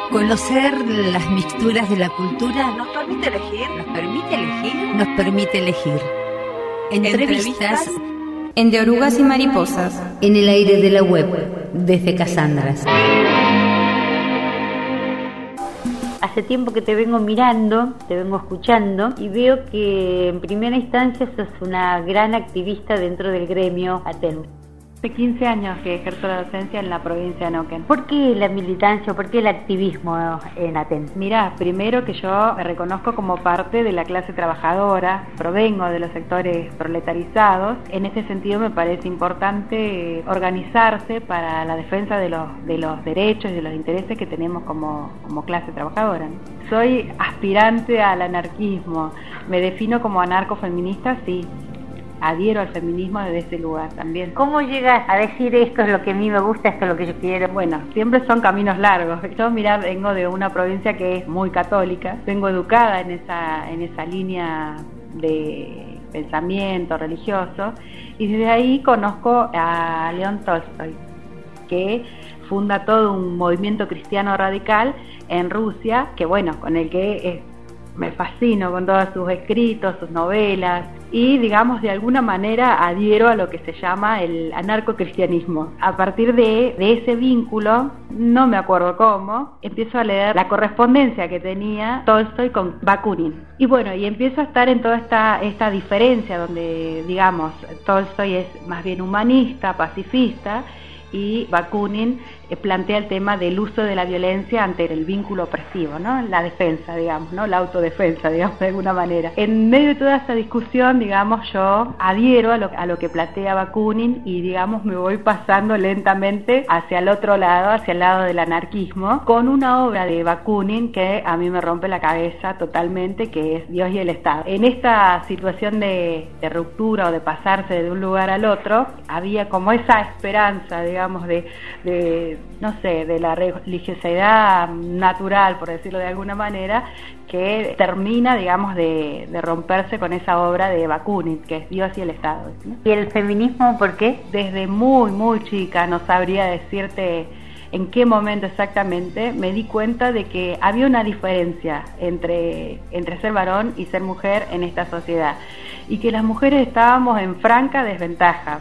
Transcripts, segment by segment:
Conocer las mixturas de la cultura nos permite elegir. Nos permite elegir. Entrevistas en De Orugas y Mariposas, en el aire de la web, desde Casandras. Hace tiempo que te vengo mirando, te vengo escuchando y veo que en primera instancia sos una gran activista dentro del gremio ATEN. Hace 15 años que ejerzo la docencia en la provincia de Neuquén. ¿Por qué la militancia, por qué el activismo en ATEN? Mirá, primero que yo me reconozco como parte de la clase trabajadora, provengo de los sectores proletarizados. En ese sentido me parece importante organizarse para la defensa de los derechos y de los intereses que tenemos como clase trabajadora, ¿no? Soy aspirante al anarquismo, me defino como anarcofeminista, sí. Adhiero al feminismo desde ese lugar también. ¿Cómo llegas a decir esto es lo que a mí me gusta, esto es lo que yo quiero? Bueno, siempre son caminos largos. Yo, mirá, vengo de una provincia que es muy católica, vengo educada en esa línea de pensamiento religioso y desde ahí conozco a León Tolstoy, que funda todo un movimiento cristiano radical en Rusia, que bueno, con el que me fascino con todos sus escritos, sus novelas, y digamos de alguna manera adhiero a lo que se llama el anarcocristianismo. A partir de ese vínculo, no me acuerdo cómo, empiezo a leer la correspondencia que tenía Tolstoy con Bakunin. Y bueno, y empiezo a estar en toda esta diferencia donde, digamos, Tolstoy es más bien humanista, pacifista, y Bakunin plantea el tema del uso de la violencia ante el vínculo opresivo, ¿no? La defensa, digamos, ¿no? La autodefensa, digamos, de alguna manera. En medio de toda esta discusión, digamos, yo adhiero a lo que plantea Bakunin y, digamos, me voy pasando lentamente hacia el otro lado, hacia el lado del anarquismo, con una obra de Bakunin que a mí me rompe la cabeza totalmente, que es Dios y el Estado. En esta situación de ruptura o de pasarse de un lugar al otro, había como esa esperanza, digamos, de la religiosidad natural, por decirlo de alguna manera, que termina, digamos, de romperse con esa obra de Bakunin, que es Dios y el Estado, ¿no? ¿Y el feminismo por qué? Desde muy, muy chica, no sabría decirte en qué momento exactamente, me di cuenta de que había una diferencia entre ser varón y ser mujer en esta sociedad, y que las mujeres estábamos en franca desventaja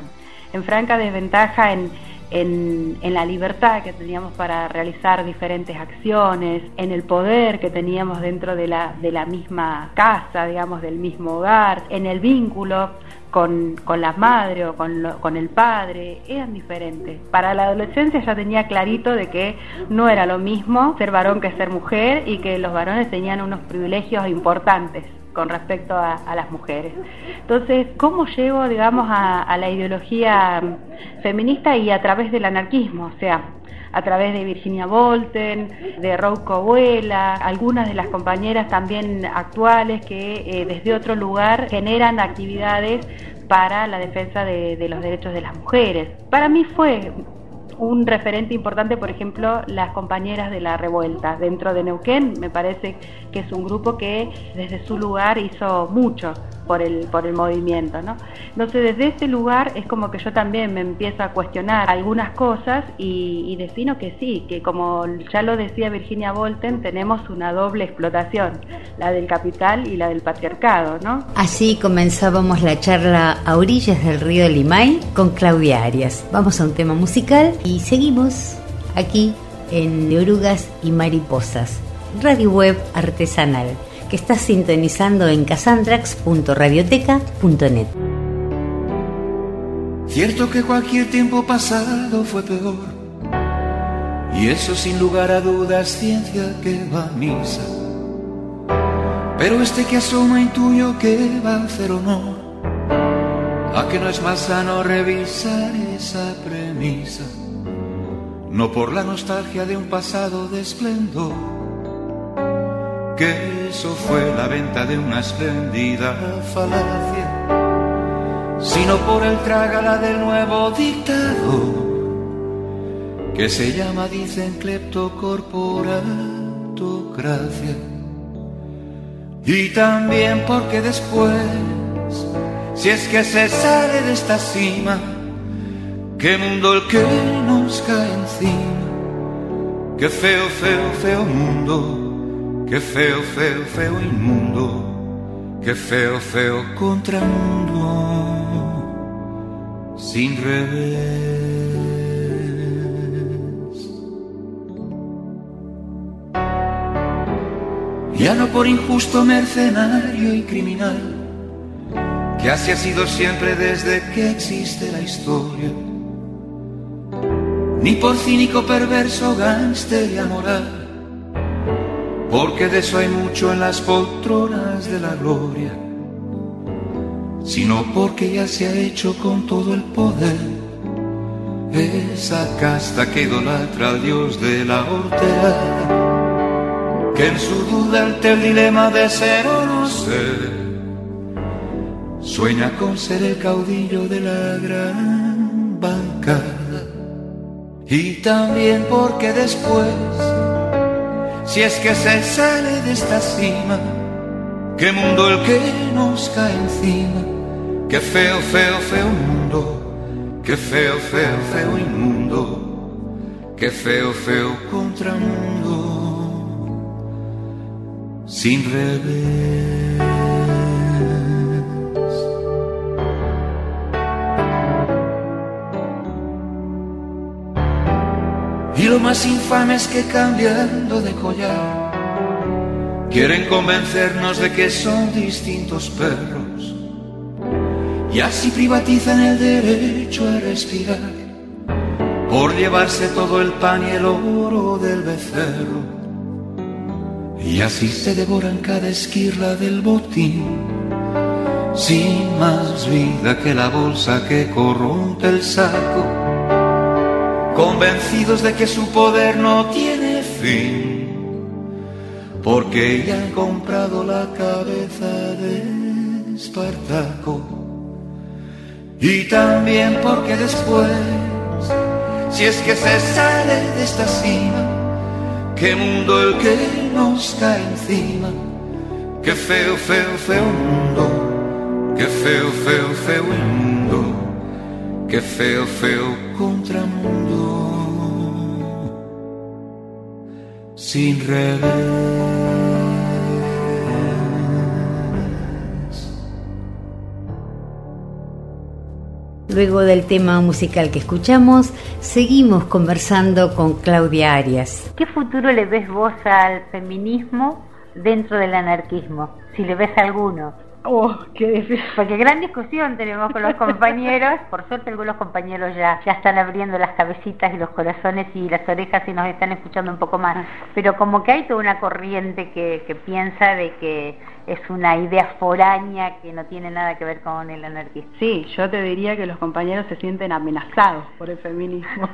en la libertad que teníamos para realizar diferentes acciones, en el poder que teníamos dentro de la misma casa, digamos, del mismo hogar, en el vínculo con la madre o con el padre, eran diferentes. Para la adolescencia ya tenía clarito de que no era lo mismo ser varón que ser mujer y que los varones tenían unos privilegios importantes con respecto a las mujeres. Entonces, ¿cómo llego, digamos, a la ideología feminista y a través del anarquismo? O sea, a través de Virginia Volten, de Rouco Abuela, algunas de las compañeras también actuales que desde otro lugar generan actividades para la defensa de los derechos de las mujeres. Para mí fue un referente importante, por ejemplo, las compañeras de la revuelta dentro de Neuquén. Me parece que es un grupo que desde su lugar hizo mucho por el movimiento, ¿no? Entonces, desde ese lugar es como que yo también me empiezo a cuestionar algunas cosas y defino que sí, que como ya lo decía Virginia Volten, tenemos una doble explotación, la del capital y la del patriarcado, ¿no? Así comenzábamos la charla a orillas del río Limay con Claudia Arias. Vamos a un tema musical y seguimos aquí en De Orugas y Mariposas, radio web artesanal, que estás sintonizando en casandrax.radioteca.net. Cierto que cualquier tiempo pasado fue peor, y eso sin lugar a dudas ciencia que va a misa. Pero este que asoma intuyo que va a hacer honor a que no es más sano revisar esa premisa, no por la nostalgia de un pasado de esplendor, que eso fue la venta de una espléndida falacia, sino por el trágala del nuevo dictado que se llama, dicen, cleptocorporatocracia. Y también porque después, si es que se sale de esta cima, qué mundo el que nos cae encima, Qué feo, feo, feo mundo, qué feo, feo, feo inmundo, qué feo, feo contramundo, sin revés. Ya no por injusto, mercenario y criminal, que así ha sido siempre desde que existe la historia, ni por cínico, perverso, gánster y amoral, porque de eso hay mucho en las poltronas de la gloria, sino porque ya se ha hecho con todo el poder esa casta que idolatra al dios de la hortera, que en su duda ante el dilema de ser o no ser, sueña con ser el caudillo de la gran bancada. Y también porque después, si es que se sale de esta cima, qué mundo el que nos cae encima, qué feo, feo, feo mundo, qué feo, feo, feo inmundo, qué feo, feo contramundo, sin revés. Y lo más infame es que cambiando de collar quieren convencernos de que son distintos perros, y así privatizan el derecho a respirar por llevarse todo el pan y el oro del becerro. Y así se devoran cada esquirla del botín, sin más vida que la bolsa que corrompe el saco, convencidos de que su poder no tiene fin, porque ya han comprado la cabeza de Espartaco. Y también porque después, si es que se sale de esta cima, qué mundo el que nos cae encima, qué feo, feo, feo mundo, qué feo, feo, feo inmundo, qué feo, feo contramundo, sin revés. Luego del tema musical que escuchamos, seguimos conversando con Claudia Arias. ¿Qué futuro le ves vos al feminismo dentro del anarquismo? Si le ves alguno. Qué difícil. Porque gran discusión tenemos con los compañeros. Por suerte algunos compañeros ya están abriendo las cabecitas y los corazones y las orejas y nos están escuchando un poco más. Pero como que hay toda una corriente que piensa de que es una idea foránea que no tiene nada que ver con el anarquismo. Sí, yo te diría que los compañeros se sienten amenazados por el feminismo.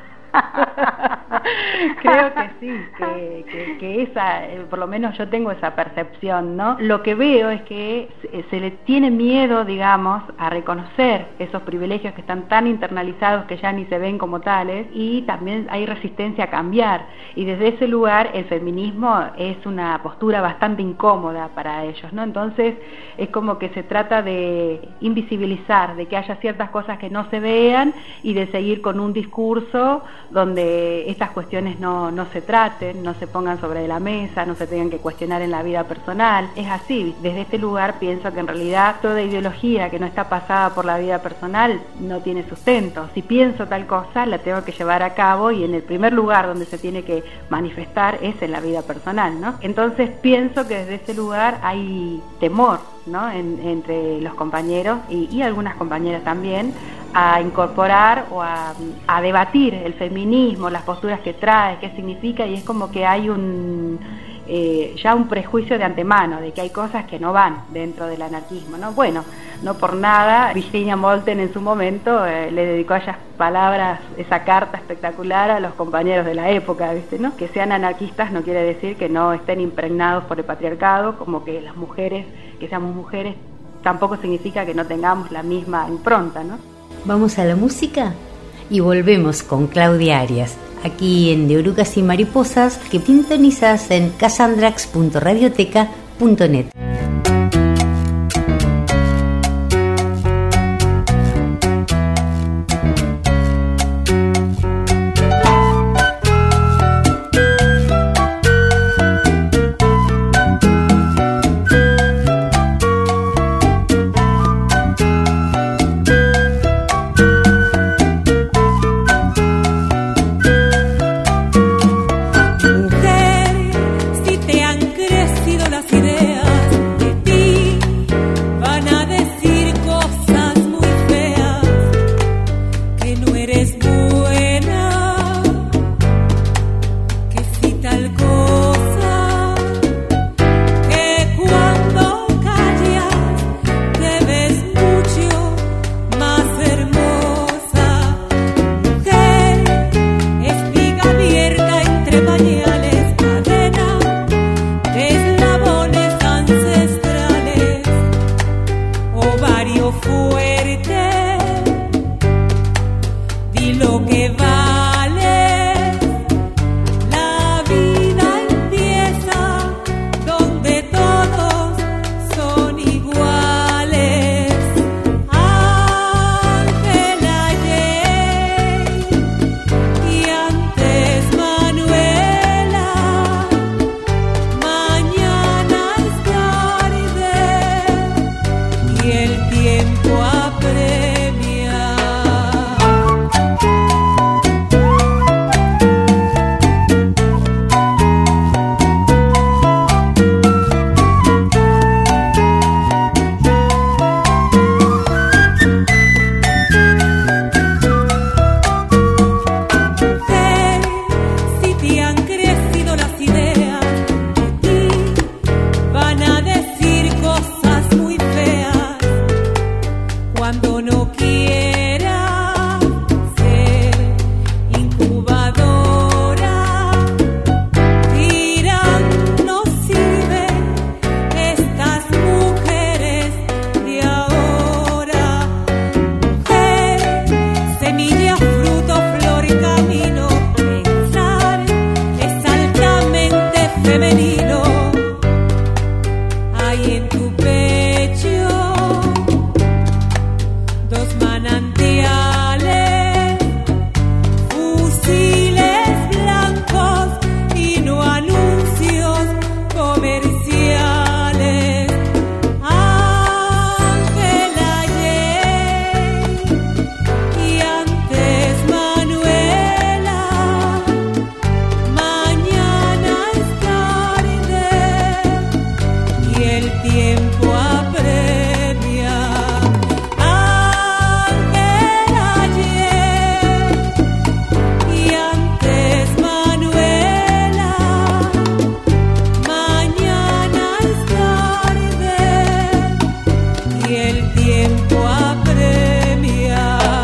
Creo que sí, que esa, por lo menos yo tengo esa percepción, ¿no? Lo que veo es que se le tiene miedo, digamos, a reconocer esos privilegios que están tan internalizados que ya ni se ven como tales, y también hay resistencia a cambiar, y desde ese lugar el feminismo es una postura bastante incómoda para ellos, ¿no? Entonces es como que se trata de invisibilizar, de que haya ciertas cosas que no se vean y de seguir con un discurso donde estas cuestiones no se traten, no se pongan sobre la mesa, no se tengan que cuestionar en la vida personal. Es así, desde este lugar pienso que en realidad toda ideología que no está pasada por la vida personal no tiene sustento. Si pienso tal cosa, la tengo que llevar a cabo, y en el primer lugar donde se tiene que manifestar es en la vida personal, ¿no? Entonces pienso que desde ese lugar hay temor, ¿no? Entre los compañeros y algunas compañeras también, a incorporar o a debatir el feminismo, las posturas que trae, qué significa, y es como que hay ya un prejuicio de antemano de que hay cosas que no van dentro del anarquismo, ¿no? Bueno, no por nada Virginia Molten en su momento le dedicó esas palabras, esa carta espectacular a los compañeros de la época, ¿viste, no? Que sean anarquistas no quiere decir que no estén impregnados por el patriarcado, como que las mujeres, que seamos mujeres, tampoco significa que no tengamos la misma impronta, ¿no? Vamos a la música y volvemos con Claudia Arias, aquí en De Orugas y Mariposas, que sintonizas en casandrax.radioteca.net. femenino hay en tu pecho, dos manantiales, fusiles blancos y no anuncios comerciales. Ángela Yey y antes Manuela, mañana es tarde y el tiempo apremia. Ángela Yey y antes Manuela, mañana es tarde y el tiempo apremia.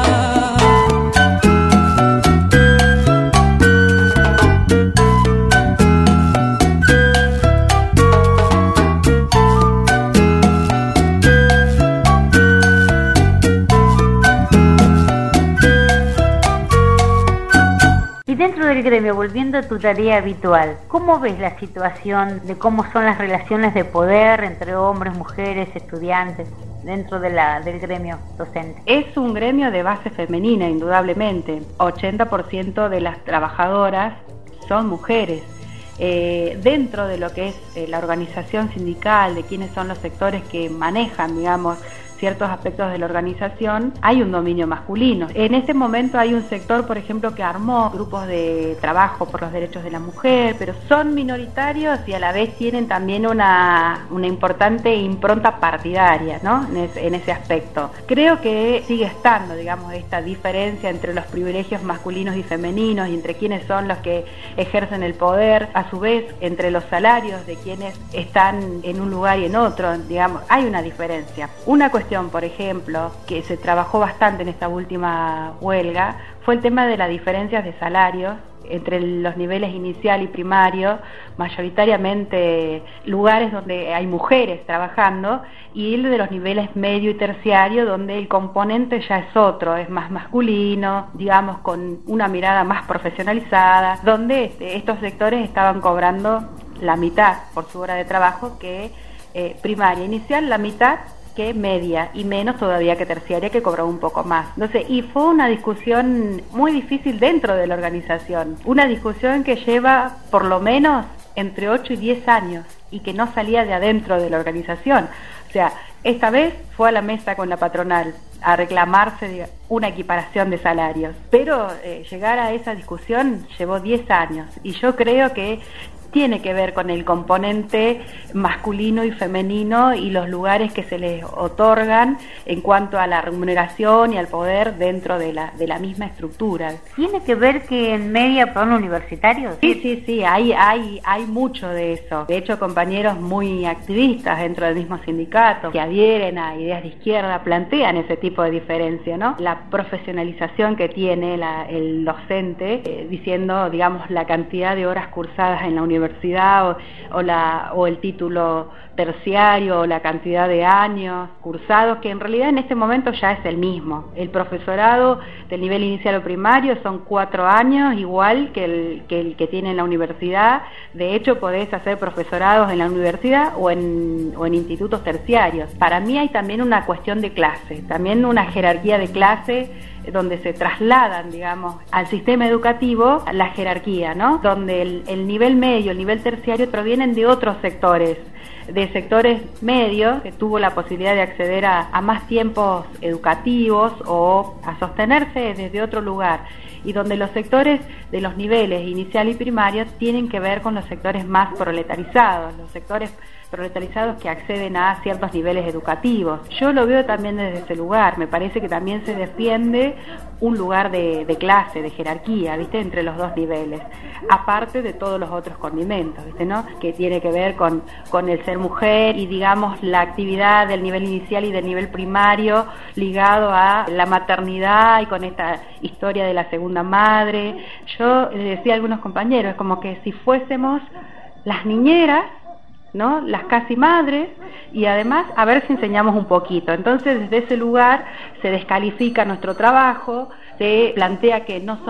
Y dentro del gremio, volviendo a tu tarea habitual, ¿cómo ves la situación de cómo son las relaciones de poder entre hombres, mujeres, estudiantes dentro del gremio docente? Es un gremio de base femenina, indudablemente. 80% de las trabajadoras son mujeres. Dentro de lo que es la organización sindical, de quiénes son los sectores que manejan, digamos, ciertos aspectos de la organización, hay un dominio masculino. En este momento hay un sector, por ejemplo, que armó grupos de trabajo por los derechos de la mujer, pero son minoritarios y a la vez tienen también una importante impronta partidaria, ¿no? En ese aspecto. Creo que sigue estando, digamos, esta diferencia entre los privilegios masculinos y femeninos y entre quienes son los que ejercen el poder, a su vez entre los salarios de quienes están en un lugar y en otro, digamos, hay una diferencia. Una cuestión, por ejemplo, que se trabajó bastante en esta última huelga, fue el tema de las diferencias de salarios entre los niveles inicial y primario, mayoritariamente lugares donde hay mujeres trabajando, y el de los niveles medio y terciario, donde el componente ya es otro, es más masculino, digamos, con una mirada más profesionalizada, donde estos sectores estaban cobrando la mitad por su hora de trabajo que primaria inicial, la mitad que media y menos todavía que terciaria, que cobró un poco más. Entonces, y fue una discusión muy difícil dentro de la organización, una discusión que lleva por lo menos entre 8 y 10 años y que no salía de adentro de la organización. O sea, esta vez fue a la mesa con la patronal a reclamarse una equiparación de salarios, pero llegar a esa discusión llevó 10 años y yo creo que tiene que ver con el componente masculino y femenino y los lugares que se les otorgan en cuanto a la remuneración y al poder dentro de la misma estructura. ¿Tiene que ver que en media son universitarios? Sí, hay mucho de eso. De hecho, compañeros muy activistas dentro del mismo sindicato que adhieren a ideas de izquierda plantean ese tipo de diferencia, ¿no? La profesionalización que tiene el docente, diciendo, digamos, la cantidad de horas cursadas en la universidad o el título terciario o la cantidad de años cursados, que en realidad en este momento ya es el mismo. El profesorado del nivel inicial o primario son 4 años, igual que el que tiene en la universidad. De hecho, podés hacer profesorados en la universidad o en institutos terciarios. Para mí hay también una cuestión de clase, también una jerarquía de clase, donde se trasladan, digamos, al sistema educativo la jerarquía, ¿no? Donde el nivel medio, el nivel terciario provienen de otros sectores, de sectores medios, que tuvo la posibilidad de acceder a más tiempos educativos o a sostenerse desde otro lugar, y donde los sectores de los niveles inicial y primario tienen que ver con los sectores más proletarizados, los sectores proletarizados que acceden a ciertos niveles educativos. Yo lo veo también desde ese lugar, me parece que también se defiende un lugar de clase, de jerarquía, ¿viste?, entre los dos niveles, aparte de todos los otros condimentos, ¿viste?, ¿no?, que tiene que ver con el ser mujer y, digamos, la actividad del nivel inicial y del nivel primario ligado a la maternidad y con esta historia de la segunda madre. Yo le decía a algunos compañeros, es como que si fuésemos las niñeras, ¿no?, las casi madres, y además a ver si enseñamos un poquito. Entonces, desde ese lugar se descalifica nuestro trabajo, se plantea que no somos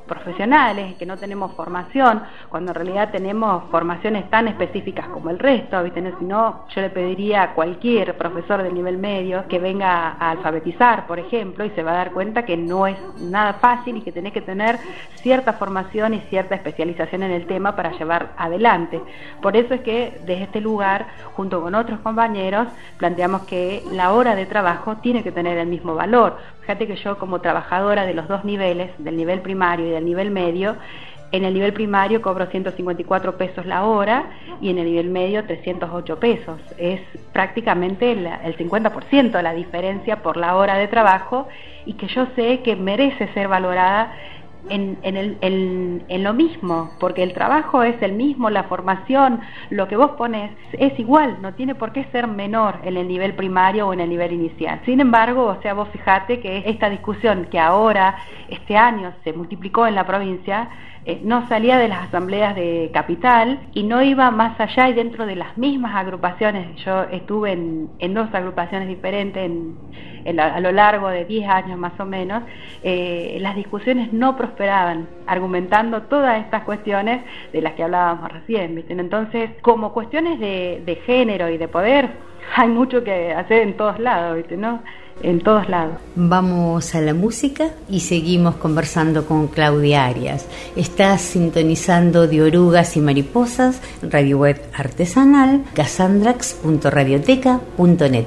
profesionales, que no tenemos formación, cuando en realidad tenemos formaciones tan específicas como el resto, ¿viste? Si no, yo le pediría a cualquier profesor del nivel medio que venga a alfabetizar, por ejemplo, y se va a dar cuenta que no es nada fácil y que tenés que tener cierta formación y cierta especialización en el tema para llevar adelante. Por eso es que desde este lugar, junto con otros compañeros, planteamos que la hora de trabajo tiene que tener el mismo valor. Fíjate que yo, como trabajadora de los dos niveles, del nivel primario y del nivel medio, en el nivel primario cobro 154 pesos la hora y en el nivel medio 308 pesos. Es prácticamente el 50% la diferencia por la hora de trabajo, y que yo sé que merece ser valorada en lo mismo, porque el trabajo es el mismo, la formación, lo que vos pones es igual, no tiene por qué ser menor en el nivel primario o en el nivel inicial. Sin embargo, o sea, vos fijate que esta discusión que ahora, este año, se multiplicó en la provincia, no salía de las asambleas de capital y no iba más allá, y dentro de las mismas agrupaciones. Yo estuve en dos agrupaciones diferentes a lo largo de 10 años más o menos. Las discusiones no prosperaban, argumentando todas estas cuestiones de las que hablábamos recién, ¿viste? Entonces, como cuestiones de género y de poder, hay mucho que hacer en todos lados, ¿viste? ¿No? En todos lados. Vamos a la música y seguimos conversando con Claudia Arias. Estás sintonizando de Orugas y Mariposas, Radio Web Artesanal, casandrax.radioteca.net.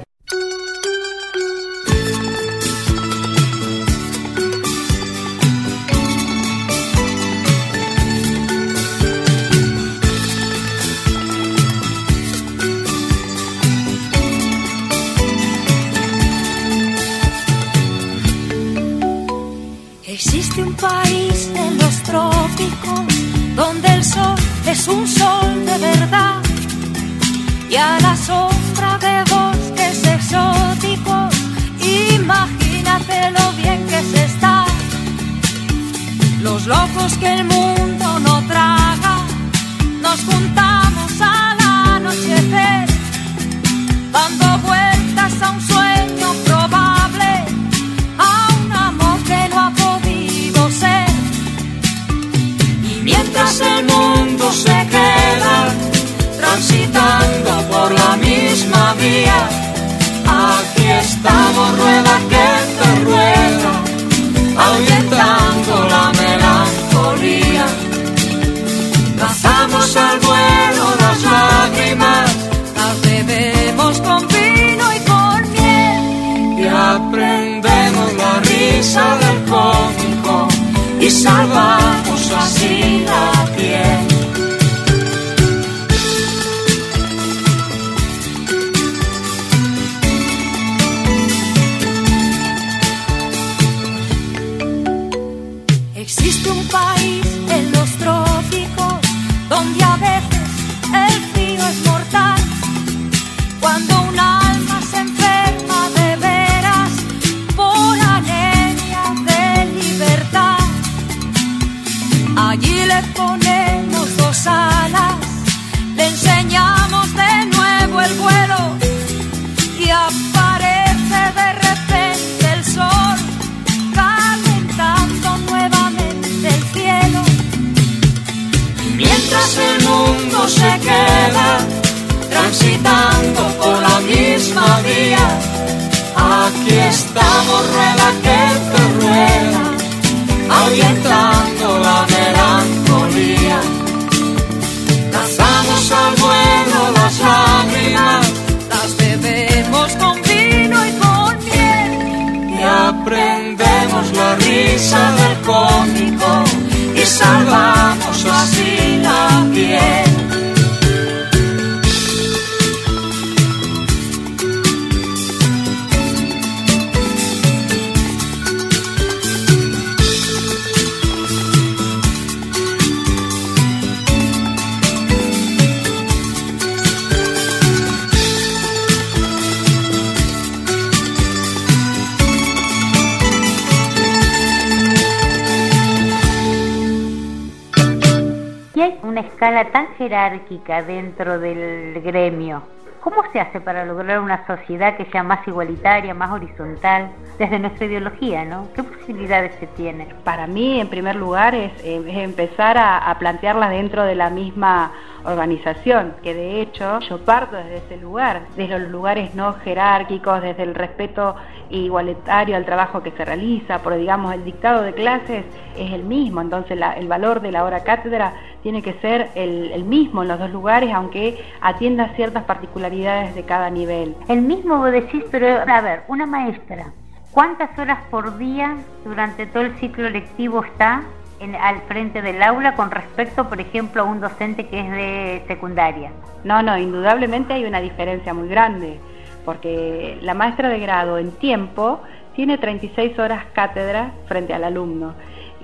Existe un país en los trópicos donde el sol es un sol de verdad, y a la sombra de bosques exóticos, imagínate lo bien que se está. Los locos que el mundo no traga, nos juntamos al anochecer, dando vueltas a un sueño probable, a un amor que no ha podido ser. Y mientras el mundo se queda transitando por la misma vía, aquí estamos, rueda que te rueda, ahuyentando la melancolía. Trazamos al vuelo las lágrimas, las bebemos con vino y con miel, y aprendemos la risa del cómico y salvamos así la piel. Existe un país en los trópicos donde a veces el frío es mortal. Cuando un alma se enferma de veras por anemia de libertad, allí le ponemos dos alas, le enseñamos de nuevo el vuelo, y aparece de repente el sol, calentando nuevamente el cielo. Mientras el mundo se queda transitando por la misma vía, aquí estamos, rueda que te rueda, ahuyentando la melancolía. Trazamos al vuelo las lágrimas, las bebemos con vino y con miel, y aprendemos la risa del cómico y salvamos así la piel. Una escala tan jerárquica dentro del gremio, ¿Cómo se hace para lograr una sociedad que sea más igualitaria, más horizontal, desde nuestra ideología, ¿no? ¿Qué posibilidades se tiene? Para mí, en primer lugar, es empezar a plantearla dentro de la misma organización, que de hecho yo parto desde ese lugar, desde los lugares no jerárquicos, desde el respeto igualitario al trabajo que se realiza, porque digamos el dictado de clases es el mismo, entonces el valor de la hora cátedra tiene que ser el mismo en los dos lugares, aunque atienda ciertas particularidades de cada nivel. El mismo vos decís, pero a ver, una maestra, ¿cuántas horas por día durante todo el ciclo lectivo está al frente del aula con respecto, por ejemplo, a un docente que es de secundaria? No, indudablemente hay una diferencia muy grande, porque la maestra de grado en tiempo tiene 36 horas cátedra frente al alumno,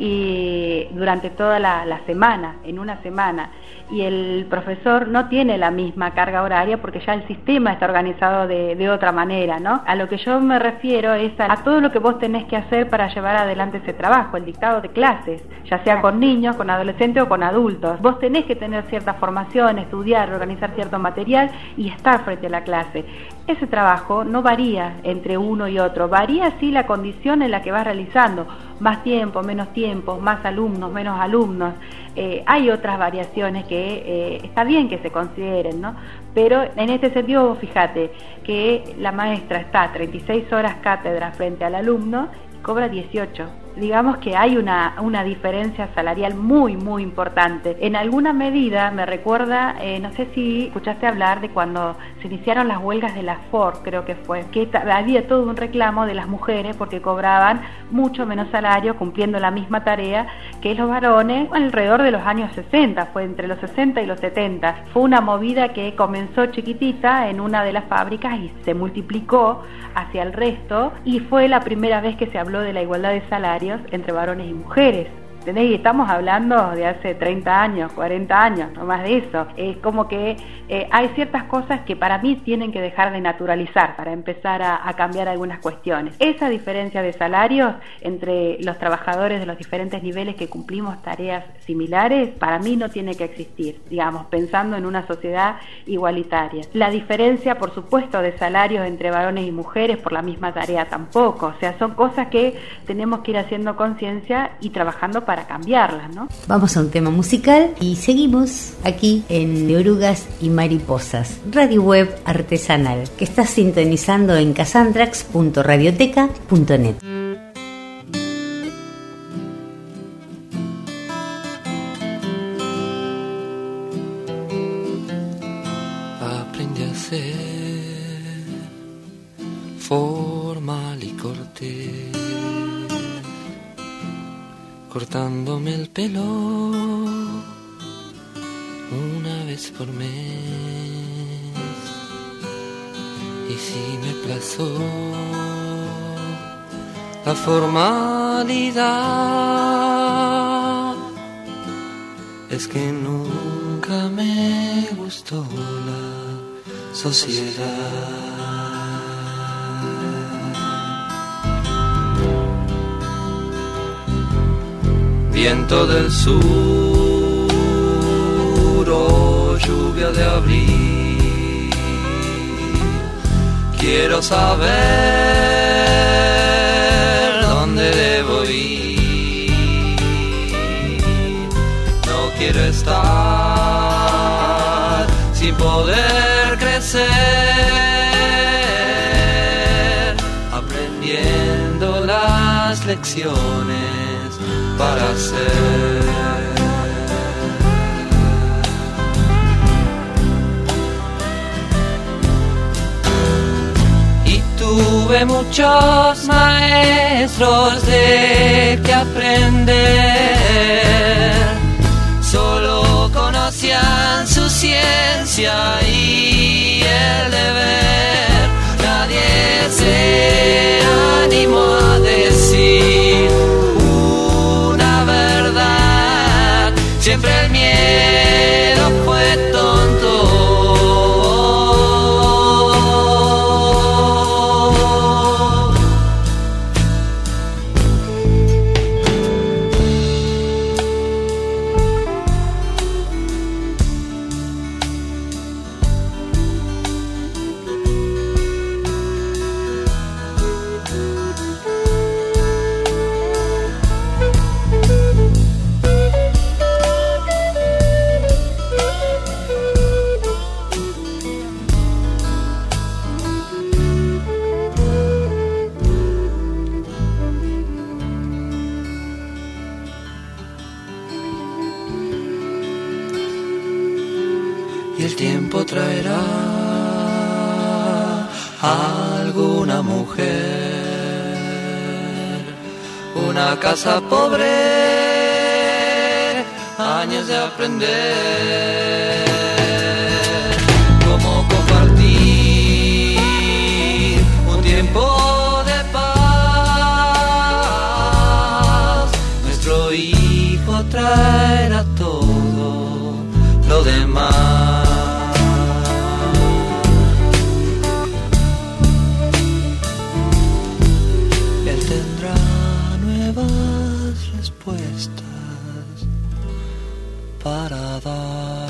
y durante toda la semana, en una semana, y el profesor no tiene la misma carga horaria porque ya el sistema está organizado de otra manera, ¿no? A lo que yo me refiero es a todo lo que vos tenés que hacer para llevar adelante ese trabajo, el dictado de clases, ya sea con niños, con adolescentes o con adultos. Vos tenés que tener cierta formación, estudiar, organizar cierto material y estar frente a la clase. Ese trabajo no varía entre uno y otro, varía sí la condición en la que vas realizando, más tiempo, menos tiempo, más alumnos, menos alumnos. Hay otras variaciones que está bien que se consideren, ¿no? Pero en este sentido, fíjate que la maestra está 36 horas cátedra frente al alumno y cobra 18. Digamos que hay una diferencia salarial muy importante. En alguna medida me recuerda, no sé si escuchaste hablar de cuando se iniciaron las huelgas de la Ford, creo que fue, que había todo un reclamo de las mujeres porque cobraban mucho menos salario cumpliendo la misma tarea que los varones alrededor de los años 60, fue entre los 60 y los 70. Fue una movida que comenzó chiquitita en una de las fábricas y se multiplicó hacia el resto, y fue la primera vez que se habló de la igualdad de salarios entre varones y mujeres. ¿Entendés? Y estamos hablando de hace 30 años, 40 años, no más de eso. Es como que hay ciertas cosas que para mí tienen que dejar de naturalizar para empezar a cambiar algunas cuestiones. Esa diferencia de salarios entre los trabajadores de los diferentes niveles que cumplimos tareas similares, para mí no tiene que existir, digamos, pensando en una sociedad igualitaria. La diferencia, por supuesto, de salarios entre varones y mujeres por la misma tarea tampoco. O sea, son cosas que tenemos que ir haciendo conciencia y trabajando para cambiarlas, ¿no? Vamos a un tema musical y seguimos aquí en De Orugas y Mariposas, radio web artesanal, que estás sintonizando en casandrax.radioteca.net. Aprendí a ser formal y cortés, cortándome el pelo una vez por mes, y si me plazó la formalidad, es que nunca me gustó la sociedad. Viento del sur o lluvia de abril, quiero saber dónde debo ir. No quiero estar sin poder crecer, aprendiendo las lecciones para ser. Y tuve muchos maestros de que aprender, solo conocían su ciencia y el deber. Nadie se animó a decir siempre el miedo fue tonto. y el tiempo traerá a alguna mujer una casa pobre, años de aprender cómo compartir un tiempo de paz. Nuestro hijo traerá todo lo demás. Él tendrá nuevas respuestas para dar.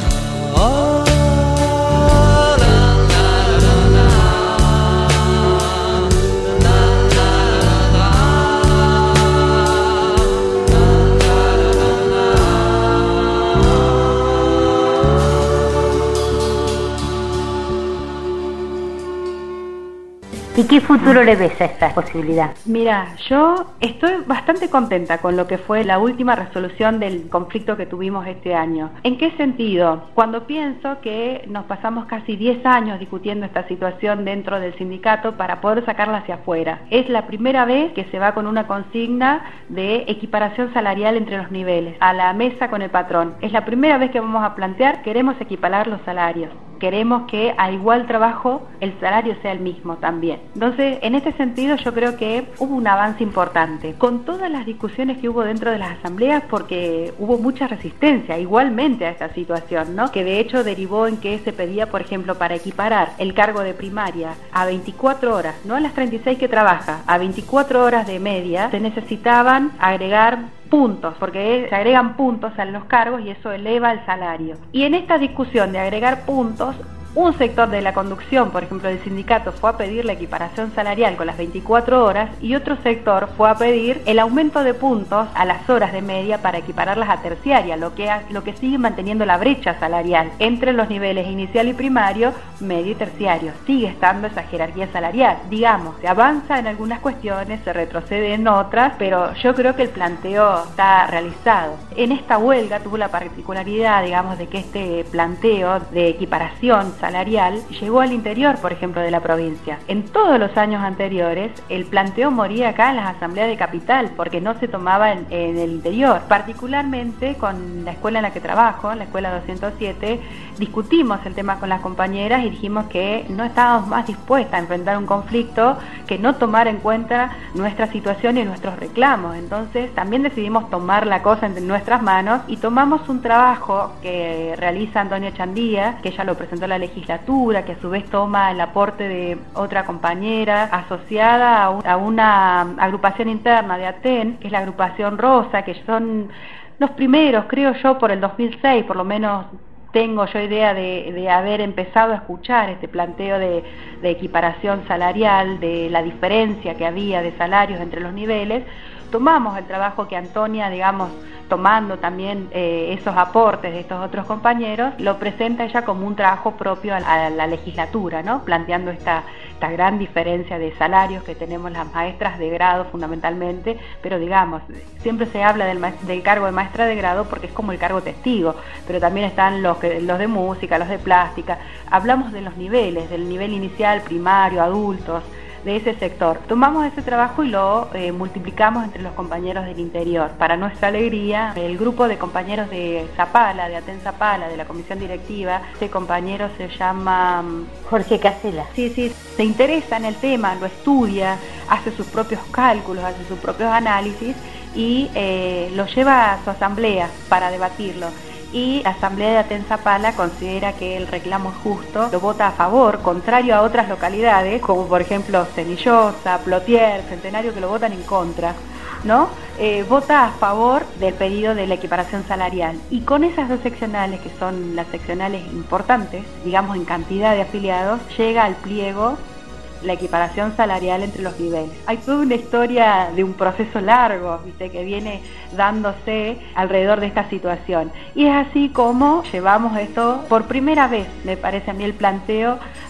¿Y qué futuro le ves a esta posibilidad? Mira, yo estoy bastante contenta con lo que fue la última resolución del conflicto que tuvimos este año. ¿En qué sentido? Cuando pienso que nos pasamos casi 10 años discutiendo esta situación dentro del sindicato para poder sacarla hacia afuera. Es la primera vez que se va con una consigna de equiparación salarial entre los niveles, a la mesa con el patrón. Es la primera vez que vamos a plantear, queremos equiparar los salarios. Queremos que a igual trabajo el salario sea el mismo también. Entonces, en este sentido yo creo que hubo un avance importante. Con todas las discusiones que hubo dentro de las asambleas, porque hubo mucha resistencia igualmente a esta situación, ¿no? Que de hecho derivó en que se pedía, por ejemplo, para equiparar el cargo de primaria a 24 horas, no a las 36 que trabaja, a 24 horas de media, se necesitaban agregar puntos, porque se agregan puntos a los cargos y eso eleva el salario. Y en esta discusión de agregar puntos, un sector de la conducción, por ejemplo del sindicato, fue a pedir la equiparación salarial con las 24 horas y otro sector fue a pedir el aumento de puntos a las horas de media para equipararlas a terciaria, lo que sigue manteniendo la brecha salarial entre los niveles inicial y primario, medio y terciario. Sigue estando esa jerarquía salarial. Digamos, se avanza en algunas cuestiones, se retrocede en otras, pero yo creo que el planteo está realizado. En esta huelga tuvo la particularidad, digamos, de que este planteo de equiparación salarial llegó al interior, por ejemplo, de la provincia. En todos los años anteriores, el planteo moría acá en las asambleas de capital, porque no se tomaba en el interior. Particularmente con la escuela en la que trabajo, la escuela 207, discutimos el tema con las compañeras y dijimos que no estábamos más dispuestas a enfrentar un conflicto que no tomar en cuenta nuestra situación y nuestros reclamos. Entonces, también decidimos tomar la cosa entre nuestras manos y tomamos un trabajo que realiza Antonio Chandía, que ella lo presentó en la legislatura, que a su vez toma el aporte de otra compañera asociada a una agrupación interna de ATEN, que es la agrupación Rosa, que son los primeros, creo yo, por el 2006, por lo menos tengo yo idea de haber empezado a escuchar este planteo de equiparación salarial, de la diferencia que había de salarios entre los niveles. Tomamos el trabajo que Antonia, digamos, tomando también esos aportes de estos otros compañeros, lo presenta ella como un trabajo propio a la legislatura, ¿no? Planteando esta gran diferencia de salarios que tenemos las maestras de grado fundamentalmente, pero digamos, siempre se habla del cargo de maestra de grado porque es como el cargo testigo, pero también están los de música, los de plástica. Hablamos de los niveles, del nivel inicial, primario, adultos, de ese sector. Tomamos ese trabajo y lo multiplicamos entre los compañeros del interior. Para nuestra alegría, el grupo de compañeros de Zapala, de Aten Zapala, de la comisión directiva, este compañero se llama Jorge Casela. Sí, se interesa en el tema, lo estudia, hace sus propios cálculos, hace sus propios análisis y lo lleva a su asamblea para debatirlo. Y la asamblea de Aten Zapala considera que el reclamo es justo, lo vota a favor, contrario a otras localidades, como por ejemplo Cenillosa, Plotier, Centenario, que lo votan en contra, ¿no? Vota a favor del pedido de la equiparación salarial. Y con esas dos seccionales, que son las seccionales importantes, digamos en cantidad de afiliados, llega al pliego la equiparación salarial entre los niveles. Hay toda una historia de un proceso largo, ¿viste?, que viene dándose alrededor de esta situación. Y es así como llevamos esto por primera vez, me parece a mí, el planteo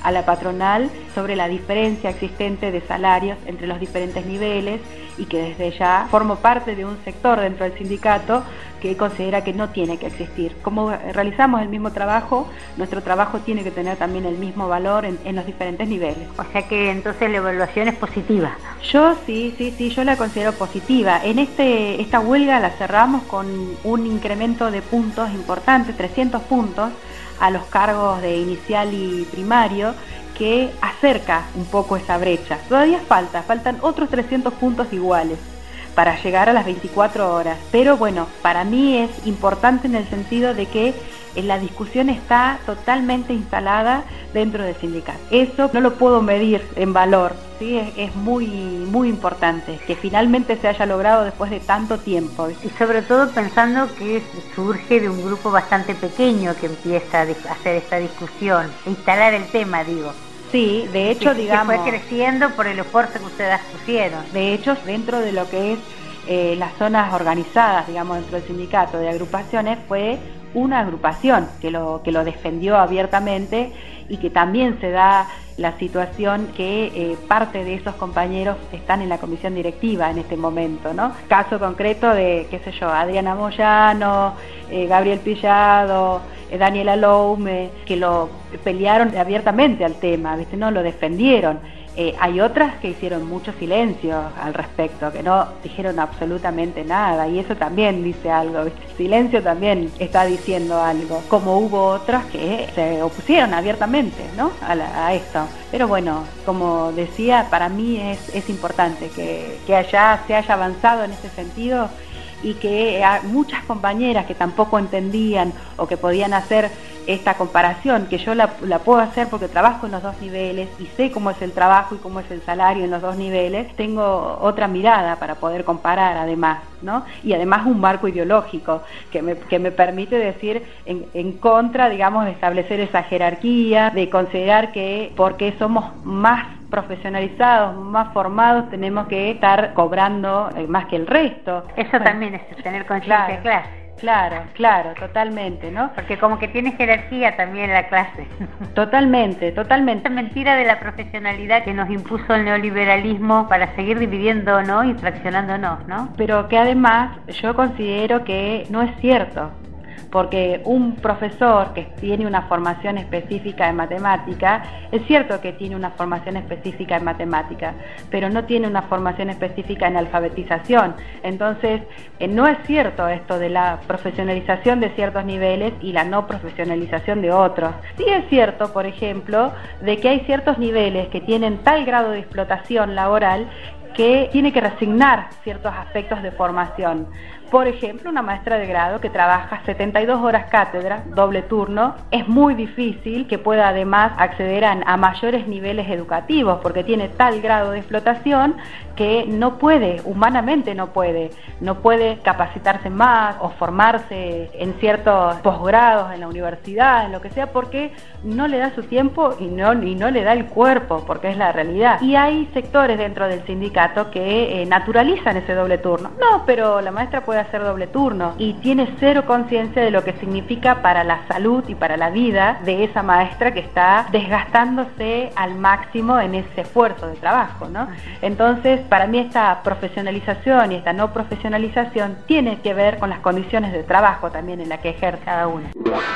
a la patronal sobre la diferencia existente de salarios entre los diferentes niveles, y que desde ya formo parte de un sector dentro del sindicato que considera que no tiene que existir. Como realizamos el mismo trabajo, nuestro trabajo tiene que tener también el mismo valor en los diferentes niveles. O sea que entonces la evaluación es positiva. Yo sí, yo la considero positiva. En esta huelga la cerramos con un incremento de puntos importantes, 300 puntos, a los cargos de inicial y primario, que acerca un poco esa brecha. Todavía faltan otros 300 puntos iguales para llegar a las 24 horas. Pero bueno, para mí es importante en el sentido de que la discusión está totalmente instalada dentro del sindicato. Eso no lo puedo medir en valor, ¿sí? Es muy, muy importante que finalmente se haya logrado después de tanto tiempo. Y sobre todo pensando que surge de un grupo bastante pequeño que empieza a hacer esta discusión, a instalar el tema, digo. Sí, de hecho, digamos... Que fue creciendo por el esfuerzo que ustedes pusieron. De hecho, dentro de lo que es las zonas organizadas, digamos, dentro del sindicato de agrupaciones, fue una agrupación que lo defendió abiertamente, y que también se da la situación que parte de esos compañeros están en la comisión directiva en este momento, ¿no? Caso concreto de, qué sé yo, Adriana Moyano, Gabriel Pillado, Daniela Loume, que lo pelearon abiertamente al tema, ¿viste? No lo defendieron. Hay otras que hicieron mucho silencio al respecto, que no dijeron absolutamente nada, y eso también dice algo, ¿viste? Silencio también está diciendo algo, como hubo otras que se opusieron abiertamente, ¿no? a esto. Pero bueno, como decía, para mí es importante que se haya avanzado en ese sentido, y que muchas compañeras que tampoco entendían o que podían hacer esta comparación, que yo la puedo hacer porque trabajo en los dos niveles y sé cómo es el trabajo y cómo es el salario en los dos niveles, tengo otra mirada para poder comparar además, ¿no? Y además un marco ideológico que me permite decir en contra, digamos, de establecer esa jerarquía, de considerar que porque somos más profesionalizados, más formados, tenemos que estar cobrando más que el resto. Eso también es tener conciencia de clase. Claro, totalmente, ¿no? Porque como que tiene jerarquía también la clase. Totalmente. Esa mentira de la profesionalidad que nos impuso el neoliberalismo para seguir dividiéndonos y fraccionándonos, ¿no? Pero que además yo considero que no es cierto. Porque un profesor que tiene una formación específica en matemática, es cierto que tiene una formación específica en matemática, pero no tiene una formación específica en alfabetización. Entonces, no es cierto esto de la profesionalización de ciertos niveles y la no profesionalización de otros. Sí es cierto, por ejemplo, de que hay ciertos niveles que tienen tal grado de explotación laboral que tiene que resignar ciertos aspectos de formación. Por ejemplo, una maestra de grado que trabaja 72 horas cátedra, doble turno, es muy difícil que pueda además acceder a mayores niveles educativos, porque tiene tal grado de explotación que no puede, humanamente no puede capacitarse más o formarse en ciertos posgrados en la universidad, en lo que sea, porque no le da su tiempo y no le da el cuerpo, porque es la realidad. Y hay sectores dentro del sindicato que naturalizan ese doble turno. No, pero la maestra puede hacer doble turno, y tiene cero conciencia de lo que significa para la salud y para la vida de esa maestra que está desgastándose al máximo en ese esfuerzo de trabajo, ¿no? Entonces, para mí esta profesionalización y esta no profesionalización tiene que ver con las condiciones de trabajo también en las que ejerce cada una.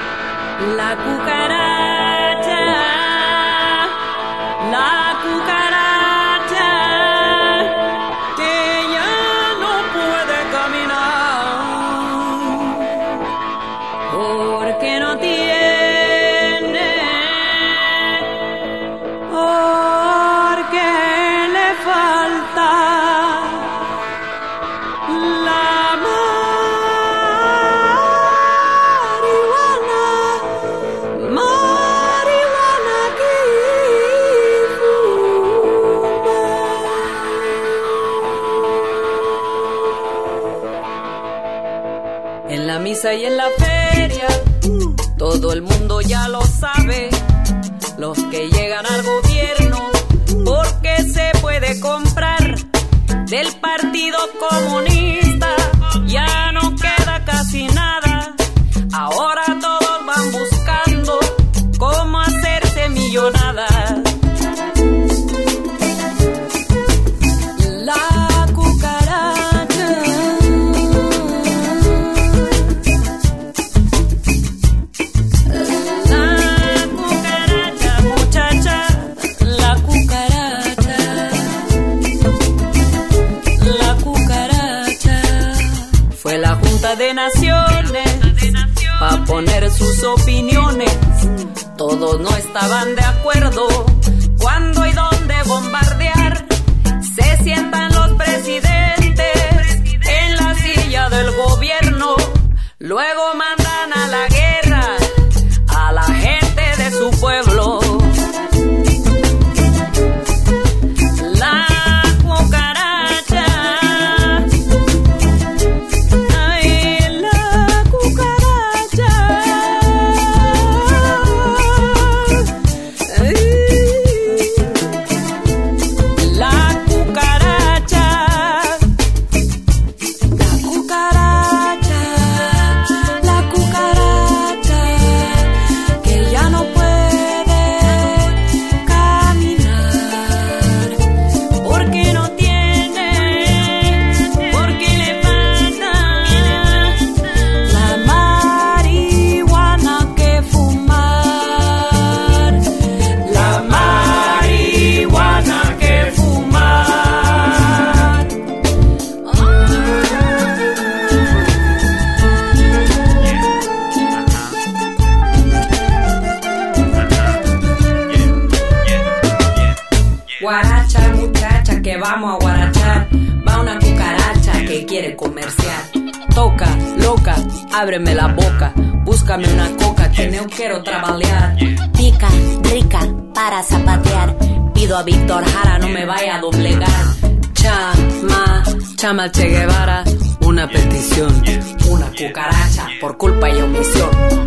La cucaracha, la cucaracha, que ya no puede caminar, porque no tiene, porque le falta la marihuana que fuma. En la misa y en la feria, todo el mundo ya lo sabe. Los que llegan al gobierno, porque se puede comprar del Partido Comunista, ya no queda casi nada. Ahora todos van buscando cómo hacerse millonadas. exponer sus opiniones. Todos no estaban de acuerdo. Cuándo y dónde bombardear. Se sientan los presidentes en la silla del gobierno. Luego mandan a la guerra a la gente de su pueblo. Vamos a guarachar, va una cucaracha que quiere comerciar. Toca, loca, ábreme la boca, búscame una coca que no quiero trabajar. Pica, rica, para zapatear. Pido a Víctor Jara, no me vaya a doblegar. Chama Che Guevara, una petición. Una cucaracha por culpa y omisión.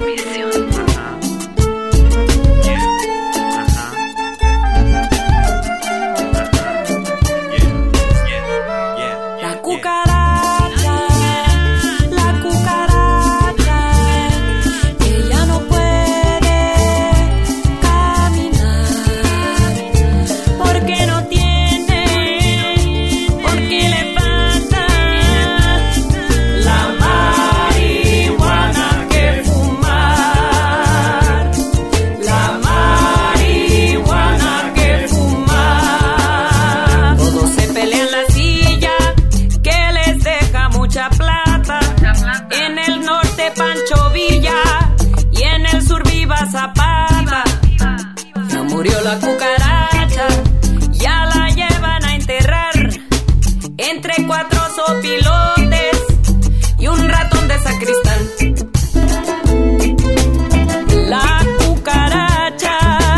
La cucaracha ya la llevan a enterrar entre 4 sopilotes y un ratón de sacristán. La cucaracha,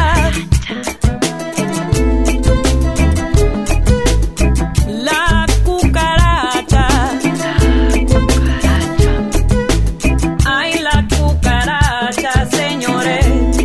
la cucaracha, ay la cucaracha, señores.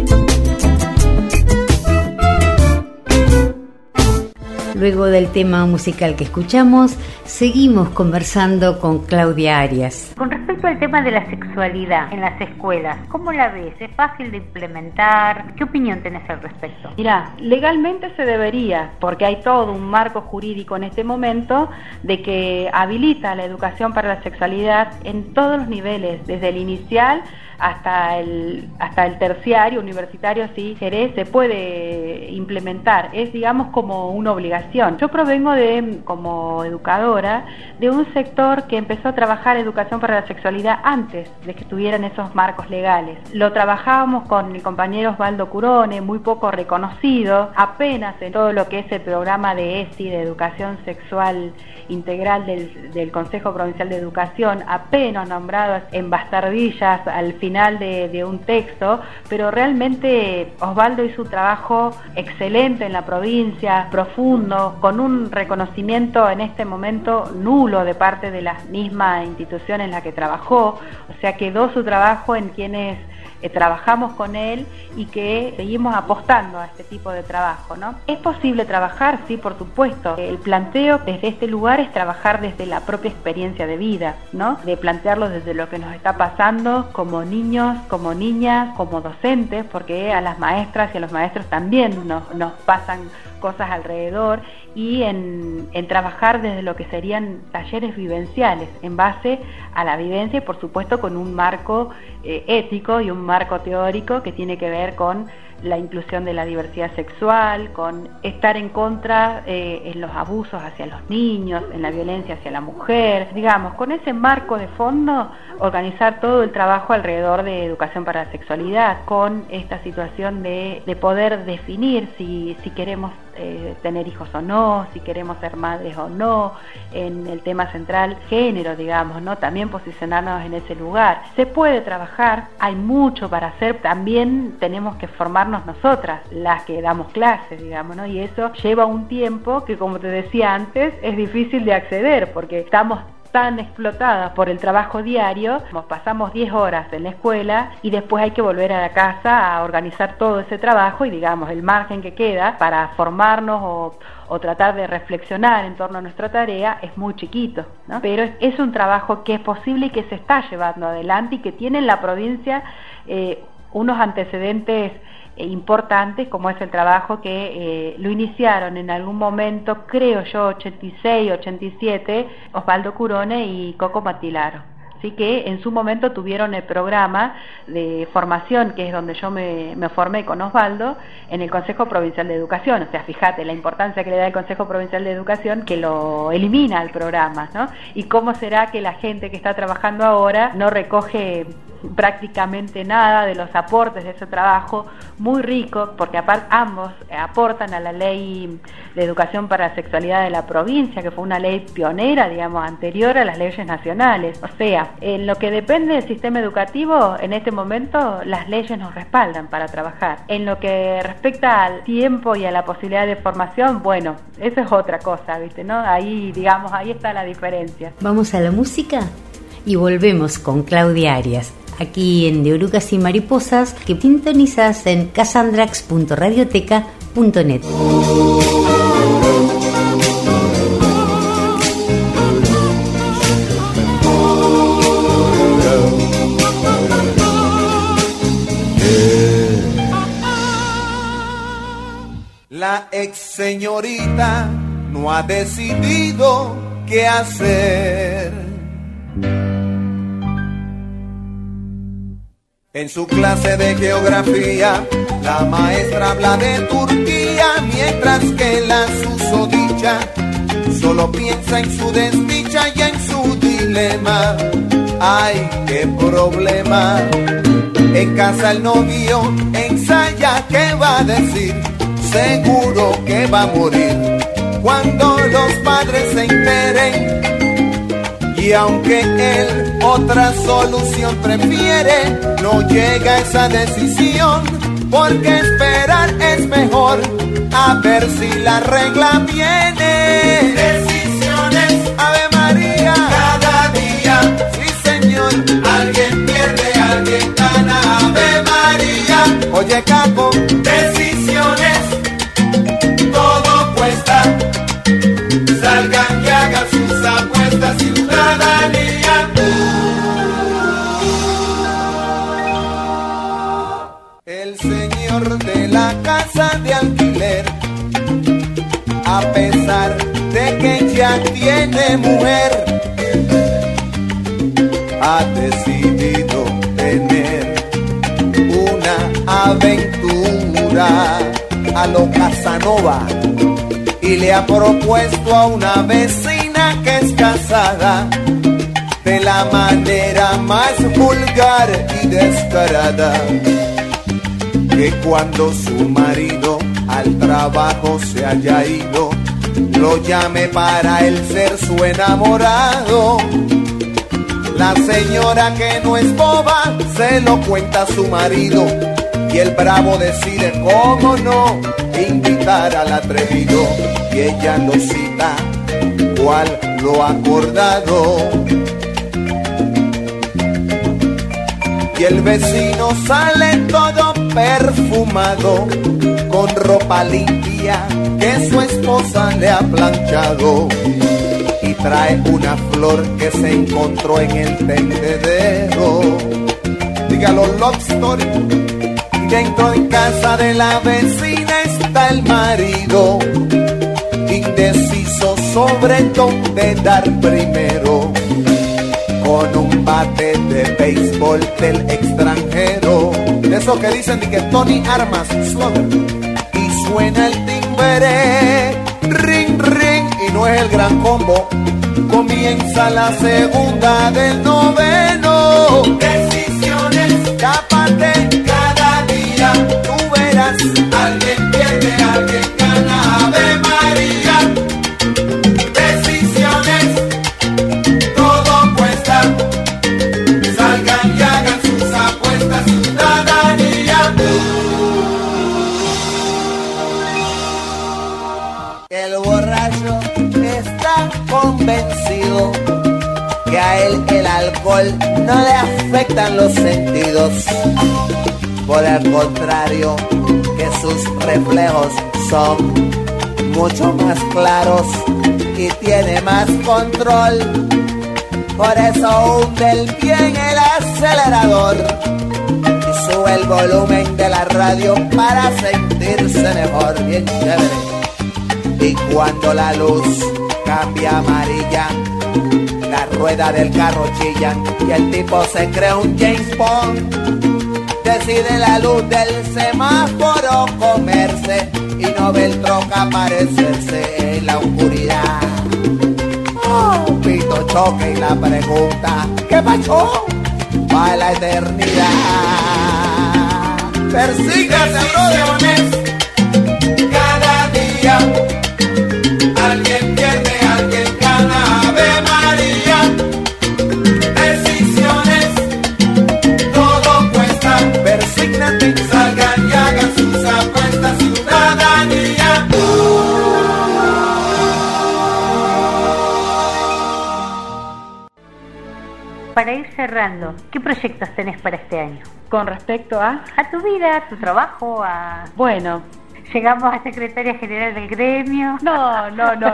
Luego del tema musical que escuchamos, seguimos conversando con Claudia Arias. Con respecto al tema de la sexualidad en las escuelas, ¿cómo la ves? ¿Es fácil de implementar? ¿Qué opinión tenés al respecto? Mirá, legalmente se debería, porque hay todo un marco jurídico en este momento de que habilita la educación para la sexualidad en todos los niveles, desde el inicial hasta el terciario, universitario, si querés, se puede implementar. Es, digamos, como una obligación. Yo provengo como educadora, de un sector que empezó a trabajar educación para la sexualidad antes de que tuvieran esos marcos legales. Lo trabajábamos con mi compañero Osvaldo Curone, muy poco reconocido, apenas en todo lo que es el programa de ESI, de Educación Sexual Integral del Consejo Provincial de Educación, apenas nombrado en bastardillas al final de un texto, pero realmente Osvaldo hizo un trabajo excelente en la provincia, profundo, con un reconocimiento en este momento nulo de parte de la misma institución en la que trabajó, o sea, quedó su trabajo en quienes trabajamos con él y que seguimos apostando a este tipo de trabajo, ¿no? ¿Es posible trabajar? Sí, por supuesto. El planteo desde este lugar es trabajar desde la propia experiencia de vida, ¿no? De plantearlo desde lo que nos está pasando como niños, como niñas, como docentes, porque a las maestras y a los maestros también nos pasan cosas alrededor, y en trabajar desde lo que serían talleres vivenciales en base a la vivencia y por supuesto con un marco ético y un marco teórico que tiene que ver con la inclusión de la diversidad sexual, con estar en contra en los abusos hacia los niños, en la violencia hacia la mujer, digamos, con ese marco de fondo, organizar todo el trabajo alrededor de educación para la sexualidad, con esta situación de poder definir si queremos tener hijos o no, si queremos ser madres o no, en el tema central género, digamos, ¿no? También posicionarnos en ese lugar. Se puede trabajar, hay mucho para hacer, también tenemos que formarnos nosotras, las que damos clases, digamos, ¿no? Y eso lleva un tiempo que, como te decía antes, es difícil de acceder, porque estamos tan explotadas por el trabajo diario, nos pasamos 10 horas en la escuela y después hay que volver a la casa a organizar todo ese trabajo y, digamos, el margen que queda para formarnos o tratar de reflexionar en torno a nuestra tarea es muy chiquito, ¿no? Pero es un trabajo que es posible y que se está llevando adelante y que tiene en la provincia unos antecedentes importantes, como es el trabajo que lo iniciaron en algún momento, creo yo, 86, 87, Osvaldo Curone y Coco Matilaro. Así que en su momento tuvieron el programa de formación, que es donde yo me formé con Osvaldo, en el Consejo Provincial de Educación. O sea, fíjate la importancia que le da el Consejo Provincial de Educación, que lo elimina el programa, ¿no? Y cómo será que la gente que está trabajando ahora no recoge prácticamente nada de los aportes de ese trabajo muy rico, porque aparte ambos aportan a la ley de educación para la sexualidad de la provincia, que fue una ley pionera, digamos, anterior a las leyes nacionales. O sea, en lo que depende del sistema educativo, en este momento las leyes nos respaldan para trabajar. En lo que respecta al tiempo y a la posibilidad de formación, bueno, eso es otra cosa, ¿viste? ¿No? Ahí, digamos, ahí está la diferencia. Vamos a la música y volvemos con Claudia Arias, aquí en De Orugas y Mariposas, que sintonizas en casandrax.radioteca.net. La ex señorita no ha decidido qué hacer. En su clase de geografía, la maestra habla de Turquía, mientras que la susodicha solo piensa en su desdicha y en su dilema. ¡Ay, qué problema! En casa el novio ensaya qué va a decir, seguro que va a morir cuando los padres se enteren. Y aunque él otra solución prefiere, no llega a esa decisión, porque esperar es mejor, a ver si la regla viene. Decisiones, Ave María, cada día, sí señor, alguien pierde, alguien gana, Ave María. Oye Caco, decisiones, todo cuesta, salgan y hagan sus apuestas, ciudadanía. El señor de la casa de alquiler, a pesar de que ya tiene mujer, ha decidido tener una aventura a lo Casanova y le ha propuesto a una vecina que es casada de la manera más vulgar y descarada, que cuando su marido al trabajo se haya ido, lo llame para él ser su enamorado. La señora, que no es boba, se lo cuenta a su marido y el bravo decide, cómo no, invitar al atrevido, y ella lo cita, cual lo acordado. Y el vecino sale todo perfumado, con ropa limpia que su esposa le ha planchado, y trae una flor que se encontró en el tendedero. Dígalo, love story. Y dentro de casa de la vecina está el marido, indeciso sobre dónde dar primero, con un bate de béisbol del extranjero. de esos que dicen de que Tony Armas, Slugger. Y suena el timbre, ring, ring, y no es el gran combo. Comienza la segunda del noveno. Decisiones, tápate cada día. Tú verás, alguien pierde, alguien gana. Ave María. Decisiones, todo cuesta. Salgan y hagan sus apuestas, ciudadanía. El borracho está convencido que a él el alcohol no le afectan los sentidos. Por el contrario, que sus reflejos son mucho más claros y tiene más control. Por eso hunde el pie en el acelerador y sube el volumen de la radio para sentirse mejor, bien chévere. Y cuando la luz cambia amarilla, la rueda del carro chillan y el tipo se cree un James Bond. Decide la luz del semáforo comerse y no ve el troca aparecerse en la oscuridad. Un pito choque y la pregunta, ¿qué pasó? Va a la eternidad. Persígase, brother. Cada día alguien pierde, alguien gana. Ave María. Decisiones, todo cuesta. Persígnate, salgan y hagan sus apuestas, ciudadanía. Para ir cerrando, ¿qué proyectos tenés para este año? Con respecto a tu vida, a tu trabajo, a... Bueno, ¿llegamos a secretaria general del gremio? No.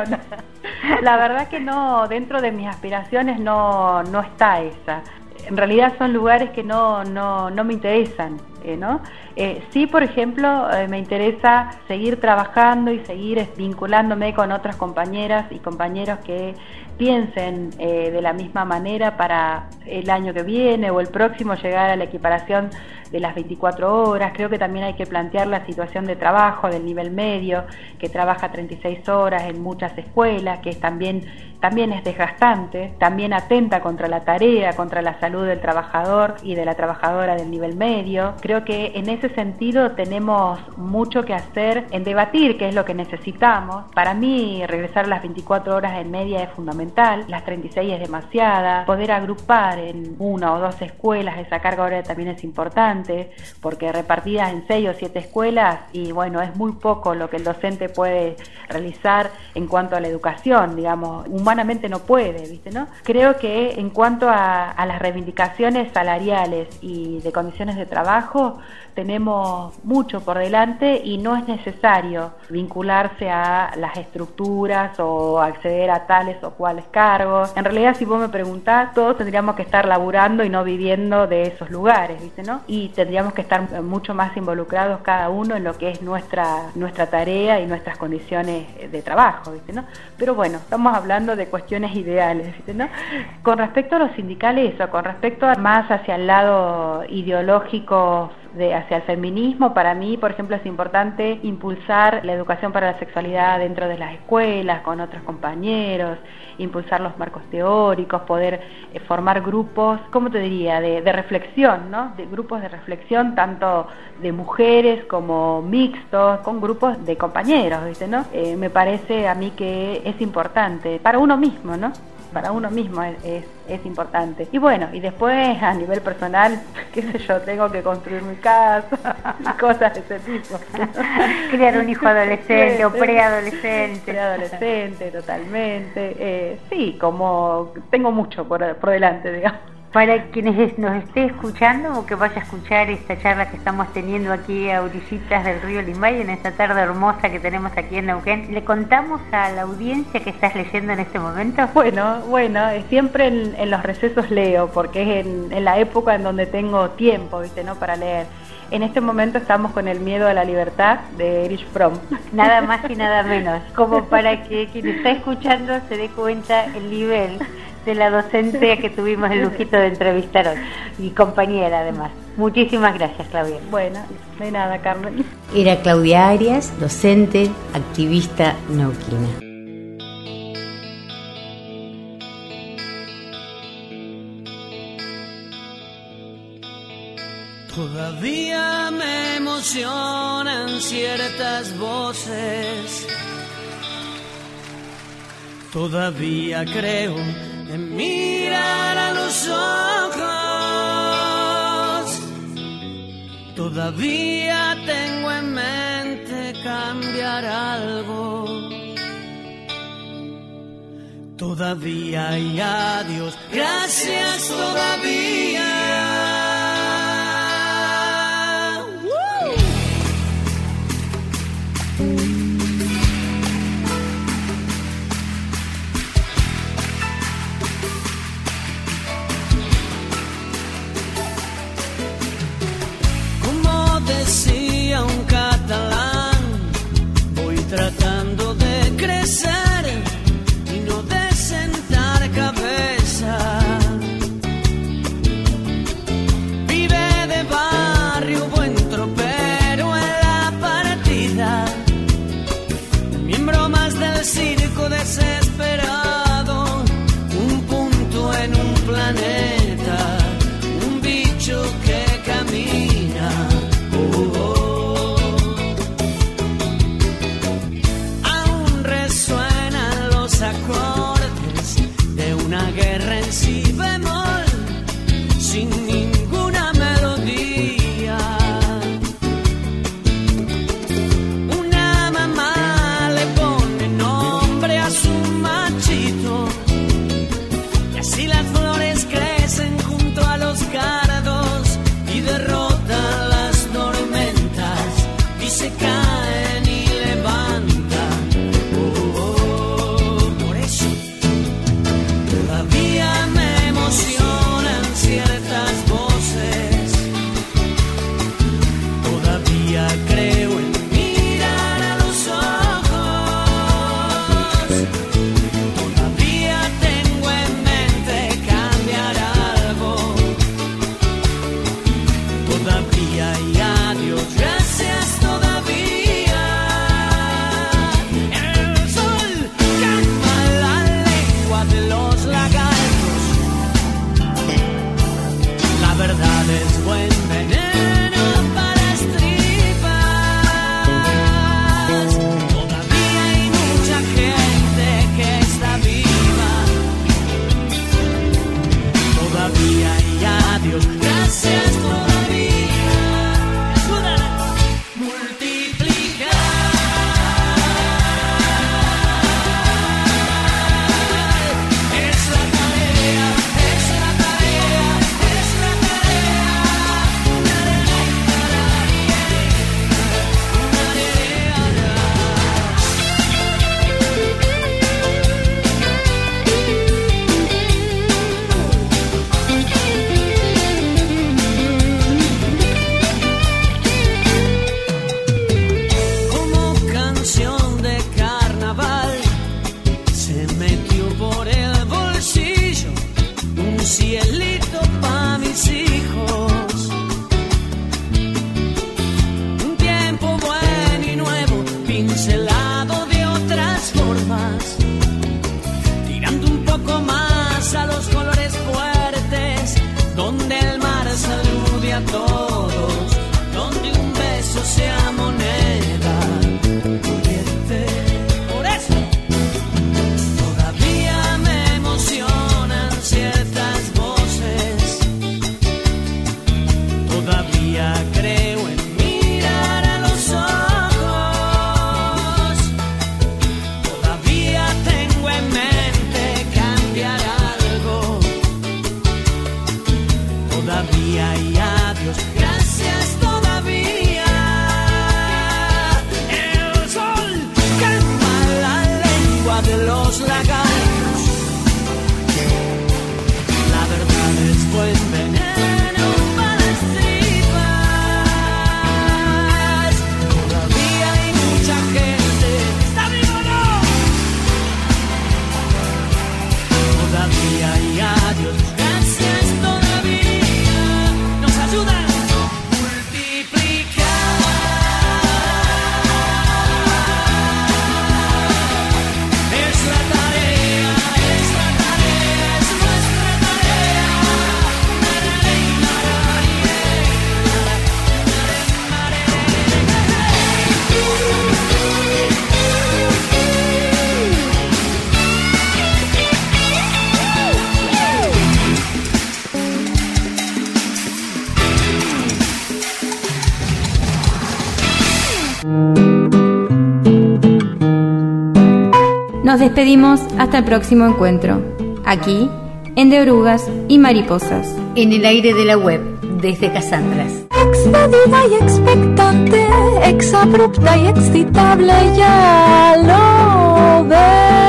La verdad que no, dentro de mis aspiraciones no está esa. En realidad son lugares que no me interesan, ¿no? Sí, por ejemplo, me interesa seguir trabajando y seguir vinculándome con otras compañeras y compañeros que piensen de la misma manera para el año que viene o el próximo llegar a la equiparación de las 24 horas. Creo que también hay que plantear la situación de trabajo del nivel medio, que trabaja 36 horas en muchas escuelas, que también es desgastante, también atenta contra la tarea, contra la salud del trabajador y de la trabajadora del nivel medio. Creo que en ese sentido tenemos mucho que hacer en debatir qué es lo que necesitamos. Para mí, regresar a las 24 horas en media es fundamental, las 36 es demasiada, poder agrupar en 1 o 2 escuelas esa carga horaria también es importante, porque repartidas en 6 o 7 escuelas, y bueno, es muy poco lo que el docente puede realizar en cuanto a la educación, digamos, humanamente no puede, ¿viste, no? Creo que en cuanto a las reivindicaciones salariales y de condiciones de trabajo, tenemos mucho por delante y no es necesario vincularse a las estructuras o acceder a tales o cuales cargos. En realidad, si vos me preguntás, todos tendríamos que estar laburando y no viviendo de esos lugares, ¿viste, no? Y tendríamos que estar mucho más involucrados cada uno en lo que es nuestra tarea y nuestras condiciones de trabajo, ¿viste, no? Pero bueno, estamos hablando de cuestiones ideales, ¿viste, no? Con respecto a los sindicales, eso, con respecto a más hacia el lado ideológico hacia el feminismo, para mí, por ejemplo, es importante impulsar la educación para la sexualidad dentro de las escuelas, con otros compañeros, impulsar los marcos teóricos, poder formar grupos, ¿cómo te diría?, de reflexión, ¿no? De grupos de reflexión, tanto de mujeres como mixtos, con grupos de compañeros, ¿viste, no? Me parece a mí que es importante, para uno mismo, ¿no? Para uno mismo es importante. Y bueno, y después a nivel personal, qué sé yo, tengo que construir mi casa y cosas de ese tipo. Criar un hijo adolescente o preadolescente. Preadolescente, totalmente. Sí, como tengo mucho por delante, digamos. Para quienes nos esté escuchando o que vaya a escuchar esta charla que estamos teniendo aquí a orillitas del río Limay, en esta tarde hermosa que tenemos aquí en Neuquén, ¿le contamos a la audiencia que estás leyendo en este momento? Bueno, siempre en los recesos leo, porque es en la época en donde tengo tiempo, ¿viste, no?, para leer. En este momento estamos con El miedo a la libertad de Erich Fromm. Nada más y nada menos, como para que quien está escuchando se dé cuenta el nivel de la docente que tuvimos el lujito de entrevistar hoy, y compañera además. Muchísimas gracias, Claudia. Bueno, de nada, Carmen. Era Claudia Arias, docente, activista neuquina. Todavía me emocionan ciertas voces. Todavía creo en mirar a los ojos. Todavía tengo en mente cambiar algo. Todavía y adiós, gracias todavía. Decía un catalán, voy tratando de crecer y no de sentar cabeza. Vive de barrio, buen tropero en la partida, miembro más del circo desesperado, un punto en un planeta, un bicho que camina. Aún resuenan los acordes de una guerra en si bemol, sin ninguna melodía. Una mamá le pone nombre a su machito, y así las flores crecen junto a los cardos y derrotan las tormentas y se caen y levantan. Por eso todavía me emocionan ciertas voces. Todavía creo en mirar a los ojos. Todavía tengo en mente cambiar algo. Todavía y adiós, gracias todavía. El sol calma la lengua de los lagartos. La verdad es buen veneno para estripar. Nos despedimos hasta el próximo encuentro, aquí en De Orugas y Mariposas. En el aire de la web, desde Casandras. Expedida y expectante, exabrupta y excitable, ya lo ves.